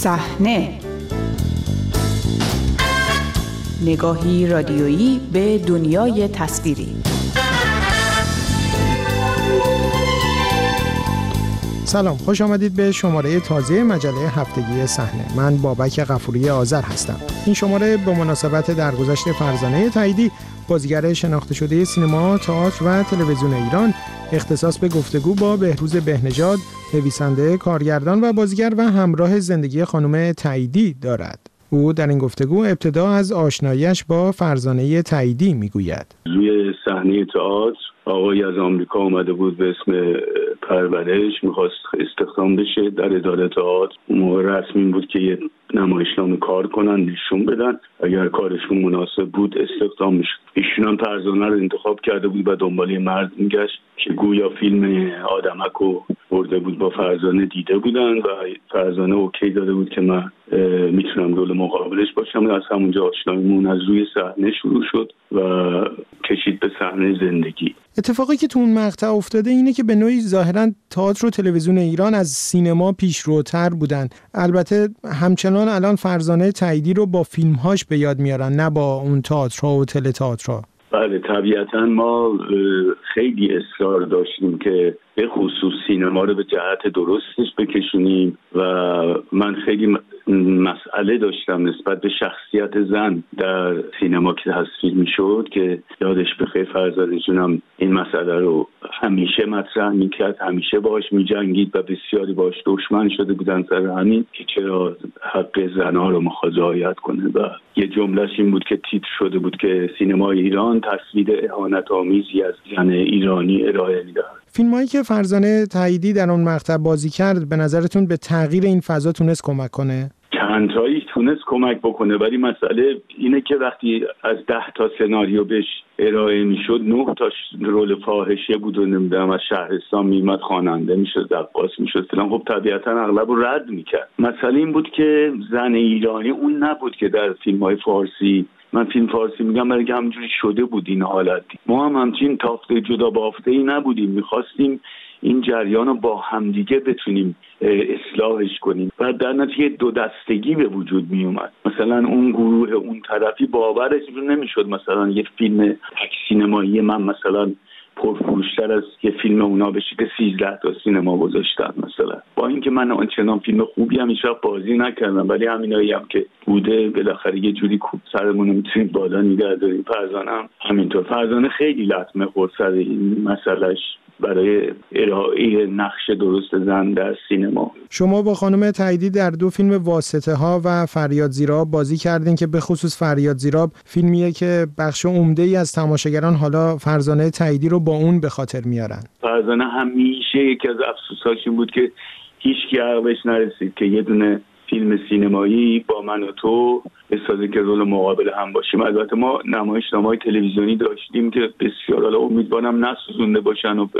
صحنه، نگاهی رادیویی به دنیای تصویری. سلام، خوش آمدید به شماره تازه مجله هفتگی صحنه. من بابک غفوری آذر هستم. این شماره به مناسبت درگذشت فرزانه تاییدی، بازیگر شناخته شده سینما، تئاتر و تلویزیون ایران، اختصاص به گفتگو با بهروز بهنژاد، نویسنده، کارگردان و بازیگر و همراه زندگی خانم تاییدی دارد. او در این گفتگو ابتدا از آشناییش با فرزانه تاییدی میگوید. روی صحنه تئاتر آقای از آمریکا اومده بود به اسم پرورش، میخواست استخدام بشه در اداره تئاتر. موقع رسمی بود که یه نمایشنامه کار کنن، نشون بدن، اگر کارشون مناسب بود استخدام میشد. ایشون هم فرزانه رو انتخاب کرده بود و دنبال مرد میگشت که گویا فیلم آدمکو برده بود، با فرزانه دیده بودن و فرزانه اوکی داده بود که من میتونم رول مقابلش باشم. از همونجا آشناییمون از روی صحنه شروع شد و کشید به صحنه زندگی. اتفاقی که تو اون مقطع افتاده اینه که به نوعی ظاهراً تئاتر و تلویزیون ایران از سینما پیشروتر بودن. البته همچنان الان فرزانه تاییدی رو با فیلم‌هاش به یاد میارن، نه با اون تئاترها و تله تئاترها. بله، طبیعتاً ما خیلی اصرار داشتیم که به خصوص سینما رو به جهت درستش بکشونیم و من خیلی مسئله داشتم نسبت به شخصیت زن در سینما که تصویر میشد، که یادش بخیر فرزانه جونم این مسئله رو همیشه مطرح میکرد، همیشه باهاش میجنگید و بسیاری باهاش دشمن شده بودن سر همین که چرا حق زنها رو میخواد رعایت کنه. و یه جملهش این بود که تیتر شده بود که سینمای ایران تصویر اهانت آمیزی از زن ایرانی ارائه میدهد. فیلمایی که فرزانه تاییدی در اون مقطع بازی کرد به نظرتون به تغییر این فضا تونست کمک کنه؟ چند تایی تونست کمک بکنه، ولی مسئله اینه که وقتی از 10 تا سناریو بهش ارائه میشد 9 تاش رول فاحشه بود و نمیدونم از شهرستان میمد خواننده میشد، رقاص میشد فلان، خب طبیعتا اغلب رو رد میکرد. مسئله این بود که زن ایرانی اون نبود که در فیلم‌های فارسی، من فیلم فارسی میگم برای که همونجوری شده بود این حالت. ما هم همچین تافته جدا بافته ای نبودیم، میخواستیم این جریان رو با همدیگه بتونیم اصلاحش کنیم و در نتیجه دو دستگی به وجود می اومد. مثلا اون گروه اون طرفی باورش نمیشد مثلا یه فیلم تک سینمایی من مثلا پرفروشتر از یه فیلم اونا بشه که 13 تا سینما گذاشتن مثلا. با اینکه من آنچنان فیلم خوبی هم هیچ وقت بازی نکردم، ولی همینایی هم که بوده بالاخره یه جوری سرمون رو میتونیم بالا نگه داریم. فرزانه هم همینطور. فرزانه خیلی لطمه خورد سر این مسئلهش برای ارائه نقش درست زن در سینما. شما با خانم تاییدی در 2 فیلم واسطه ها و فریاد زیراب بازی کردین که به خصوص فریاد زیراب فیلمیه که بخش عمده‌ای از تماشاگران حالا فرزانه تاییدی رو با اون به خاطر میارن. فرزانه همیشه یکی از افسوساش این بود که هیچ کی عقلش نرسید که یه دونه فیلم سینمایی با من و تو بسازه که رول مقابل هم باشیم. البته ما نمایشنامه‌های تلویزیونی داشتیم که بسیار، حالا امیدوارم نسوزونده باشن و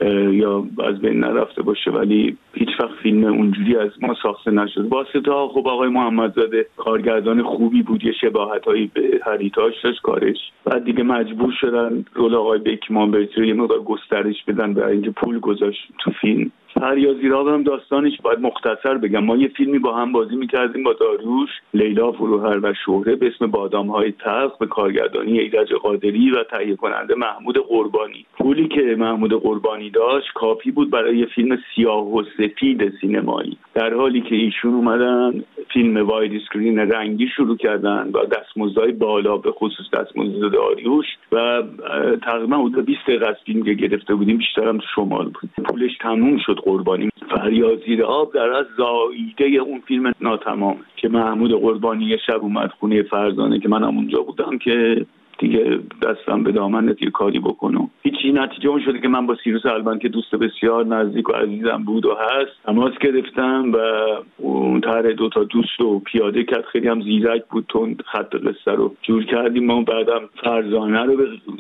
یا از بین نرفته باشه، ولی هیچ وقت فیلم اونجوری از ما ساخته نشد. واسطه ها خب آقای محمدزاده کارگردان خوبی بود، یه شباهتایی به هریتاش داشت کارش، بعد دیگه مجبور شدن رول آقای بیکمان رو یه مقدار گسترش بدن برای اینکه پول گذاشت تو فیلم. فریاد زیراب هم داستانش باید مختصر بگم. ما یه فیلمی با هم بازی می‌کردیم با داریوش، لیلا فروهر و شهره به اسم بادام‌های تلخ به کارگردانی ایرج قادری و تهیه کننده محمود قربانی. پولی که محمود قربانی داشت کافی بود برای یه فیلم سیاه و سفید سینمایی، در حالی که ایشون اومدن فیلم واید اسکرین رنگی شروع کردن با دستمزدهای بالا، به خصوص دستمزد داریوش، و تقریبا حدود 20 دقیقه از فیلم که گرفته بودیم بیشتر هم تو شمال بود. پولش تموم شد. قربانی فریاد زیراب در از زاییده اون فیلم ناتمام که محمود قربانی یه شب اومد خونه فرزانه که منم اونجا بودم که دیگه دستم به دامنت یه کاری بکنم. هیچی نتیجه اون شده که من با سیروس البن که دوست بسیار نزدیک و عزیزم بود و هست تماس گرفتم و اون طرح 2 تا دوست رو پیاده کرد. خیلی هم زیرک بود، تون خط قصه رو جور کردیم. ما بعدم فرزانه رو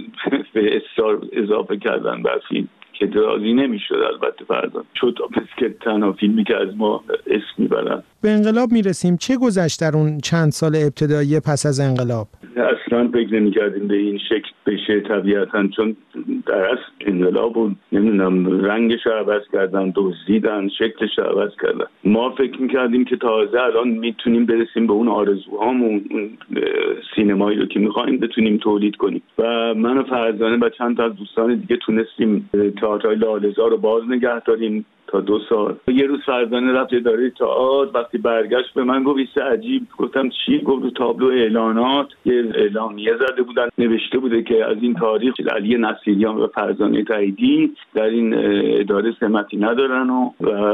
به اصرار اضافه کردن به فیلم که راضی نمیشد. البته فرزانه شد که تنها فیلمی که از ما اسم میبرن. به انقلاب میرسیم. چه گذشت در اون چند سال ابتدایی پس از انقلاب؟ اصلا فکر نمی‌کردیم به این شکل بشه طبیعتاً، چون در اصل انقلاب بود، نمیدونم رنگش رو عوض کردن، دزدیدن، شکلش رو عوض کردن. ما فکر می‌کردیم که تازه الان میتونیم برسیم به اون آرزوهامون، اون سینمایی رو که می‌خوایم بتونیم تولید کنیم. و من و فرزانه و چند تا از دوستان دیگه تونستیم تئاتر لاله‌زار رو باز نگه داریم تا 2 سال. یه روز فرزانه رفت اداره تئاتر، وقتی برگشت به من گفت ایست عجیب. گفتم چی؟ گفت رو تابلو اعلانات یه اعلامیه زده بودن، نوشته بوده که از این تاریخ علی نصیریان و فرزانه تاییدی در این اداره سمتی ندارن و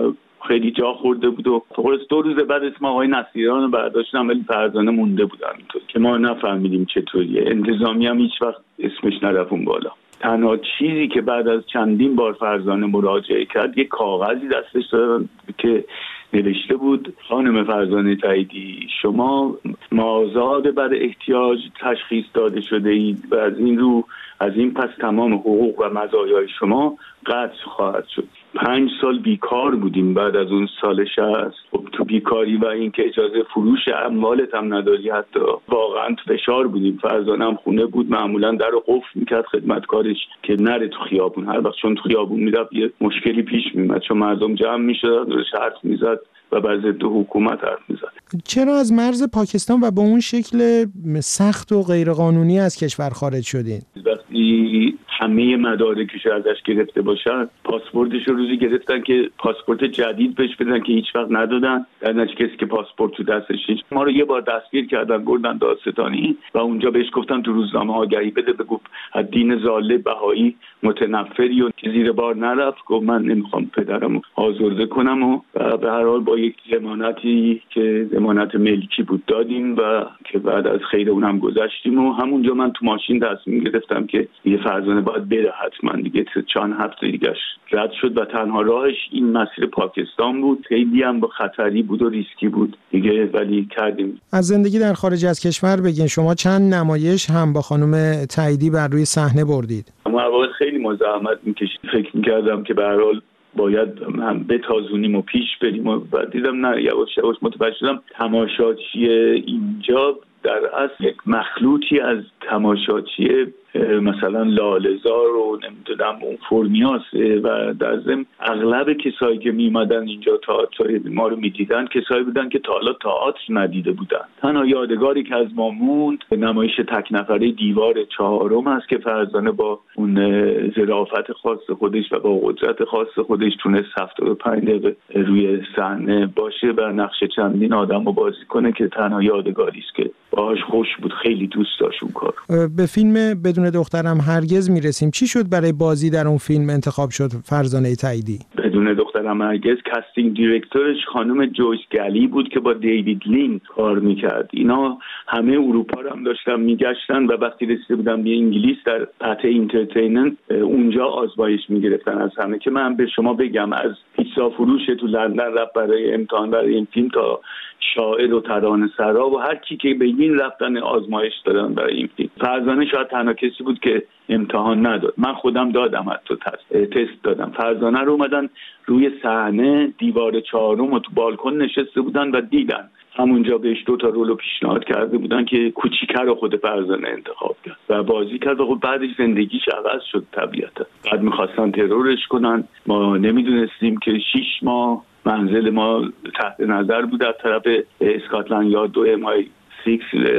خیلی جا خورده بود. و خلاص 2 روز بعد اسم آقای نصیریان رو برداشتن، ولی فرزانه مونده بود همینطور که ما نفهمیدیم چطوریه. انتظامی هم هیچ وقت اسمش نرفت اون بالا. تنها چیزی که بعد از چندین بار فرزانه مراجعه کرد یه کاغذی دستش داشت که نوشته بود خانم فرزانه تاییدی، شما مازاد بر احتیاج تشخیص داده شده اید و از این رو از این پس تمام حقوق و مزایای شما قطع خواهد شد. 5 سال بیکار بودیم بعد از اون سال 60. خب تو بیکاری و این که اجازه فروش اموالت هم نداری، حتی واقعا فشار بودیم. فرزانه هم خونه بود، معمولا در رو قفل میکرد خدمتکارش که نره تو خیابون. هر وقت چون تو خیابون میرفت یه مشکلی پیش میومد، چون مردم جمع میشدن درش حرف میزد و بر ضد حکومت حرف میزد. چرا از مرز پاکستان و با اون شکل سخت و غیرقانونی از کشور خارج شدین؟ وقتی همه مدارکش ازش گرفته باشن، پاسپورتش رو روزی گرفتن که پاسپورت جدید بهش بدن که هیچ وقت ندادن. در نتیجه کسی که پاسپورت تو دستش نیست، ما رو یه بار دستگیر کردن بردن دادستانی و اونجا بهش گفتن تو روزنامه آگهی بده، بگو از دین ضاله بهایی متنفری، و که زیر بار نرفت. گفت من نمیخوام پدرمو آزرده کنم و به هر حال با یک ضمانتی که ضمانت ملکی بود دادیم و که بعد از خیر اونم گذشتیم. و همونجا من تو ماشین تصمیم گرفتم که یه فرزانه باید بره حتما دیگه. چند هفته دیگهش رد شد و تنها راهش این مسیر پاکستان بود. خیلی هم با خطری بود و ریسکی بود دیگه، ولی کردیم. از زندگی در خارج از کشور بگین. شما چند نمایش هم با خانم تاییدی بر روی صحنه بردید؟ ما اول خیلی مزاحمت می‌کشید، فکر می‌کردم که به هر حال باید هم بتازونیم و پیش بریم و بعد دیدم نه، یواش یواش متوجه شدم تماشاچی اینجا در اصل یک مخلوطی از تماشاچی مثلا لاله‌زار و نمیدونم اون فرمیاسه و در ضمن اغلب کسایی که میمدن اینجا تئاتر ما رو میدیدن کسایی بودن که تا حالا تئاتر ندیده بودن. تنها یادگاری که از ما موند نمایش تک نفره دیوار 4 است که فرزانه با اون ظرافت خاص خودش و با قدرت خاص خودش تونست 75 دقیقه روی صحنه باشه و نقش چندین آدم رو بازی کنه که تنها یادگاری است که باهاش خوش بود. خیلی دوست داشت اون کار. به فیلم بدون دخترم هرگز میرسیم. چی شد برای بازی در اون فیلم انتخاب شد فرزانه تاییدی؟ بدون دخترم هرگز کاستینگ دیرکتورش خانم جویس گلی بود که با دیوید لین کار میکرد. اینا همه اروپا رو هم داشتن میگشتن و وقتی رسیده بودن به انگلیس در پته اینترتینمنت اونجا آزمایش میگرفتن از همه. که من به شما بگم از پیتزا فروش تو لندن رفت برای امتحان برای این فیلم تا شاعر و ترانه‌سرا و هر کی که بگین رفتن آزمایش دادن برای این فیلم. فرزانه شاید تنها کسی بود که امتحان نداد. من خودم دادم، حتی تست دادم. فرزانه رو اومدن روی صحنه دیوار 4 و تو بالکن نشسته بودن و دیدن. همونجا بهش 2 تا رولو پیشنهاد کرده بودن که کوچیک‌تر رو خود فرزانه انتخاب کرد و بازی کرد و خب بعدش زندگیش عوض شد طبیعتا. بعد می‌خواستن ترورش کنن. ما نمیدونستیم که 6 ماه منزل ما تحت نظر بود از طرف اسکاتلند یارد 2 مای 6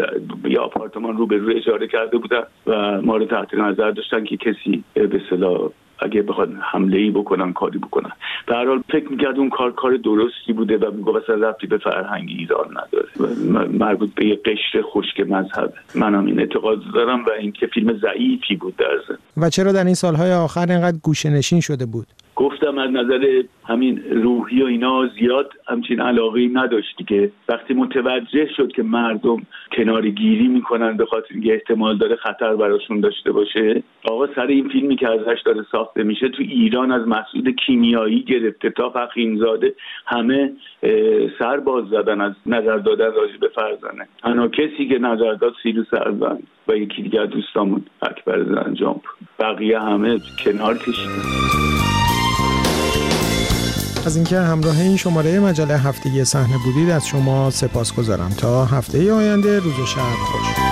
یا آپارتمان رو به روی اجاره کرده بودن و ما رو تحت نظر داشتن که کسی به اصطلاح اگه بخواد حمله‌ای بکنن کاری بکنن. به هر حال فکر می‌کرد اون کار درستی بوده و میگفت اصلا ربطی به فرهنگ ایران نداره، مربوط به یه قشر خشک مذهب. منم این اعتقاد دارم و این که فیلم ضعیفی بود در ضمن. و چرا در این سال‌های آخر اینقدر گوشه‌نشین شده بود؟ گفتم از نظر همین روحی و اینا زیاد همچین علاقه‌ای نداشتی که وقتی متوجه شد که مردم کنارگیری میکنن به خاطر اینکه احتمال داره خطر براشون داشته باشه. آقا سر این فیلمی که ازش داره ساخته میشه تو ایران از مسعود کیمیایی گرفته تا فخرینزاده همه سر باز زدن از نظر دادن راجع به فرزانه. تنها کسی که نظر داد سیروس اروند و یکی دیگه دوستامون اکبر زنجان، بقیه همه کنار کشیدن. از اینکه همراه این شماره مجله هفتگی صحنه بودید از شما سپاسگزارم. تا هفته آینده روز و شب خوش.